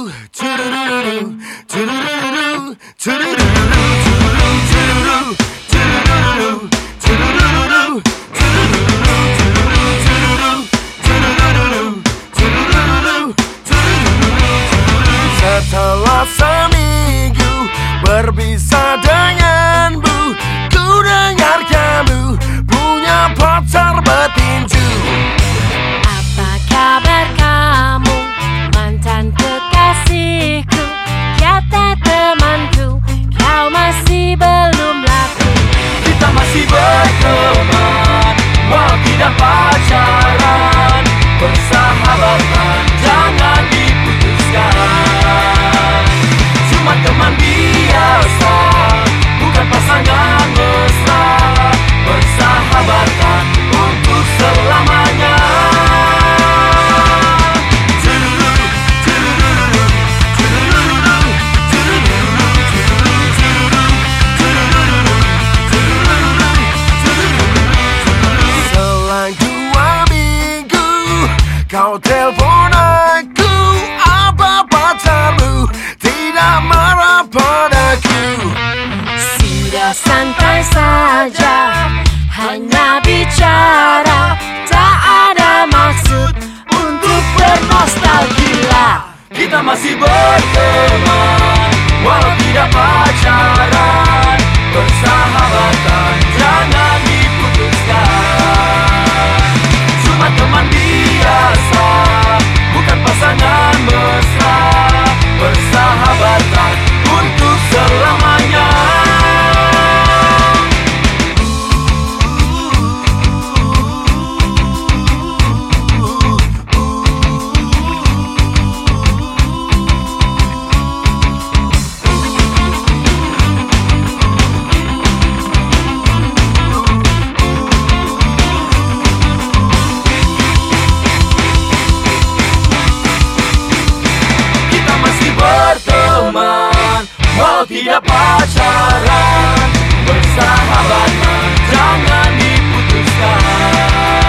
Setelah seminggu berpisah denganmu, ku dengar kamu punya pacar bertinju. Apa kabar kamu, mantan kekasihku? Kata temanku, kau masih belum laku. Kita masih berteman, walau tidak pacaran. Persahabatan jangan diputuskan. Cuma teman biasa, bukan pasangan mesra. Persahabatan untuk selamanya. Selang 2 minggu kau telepon aku, apa pacarmu tidak marah padaku? Sudah santai saja, hanya bicara, tak ada maksud untuk bernostalgia. Kita masih berteman, walau tidak pacaran. Persahabatan jangan diputuskan. Cuma teman biasa, bukan pasangan mesra. Persahabatan untuk selamanya. Berteman, walau tidak pacaran. Persahabatan jangan diputuskan.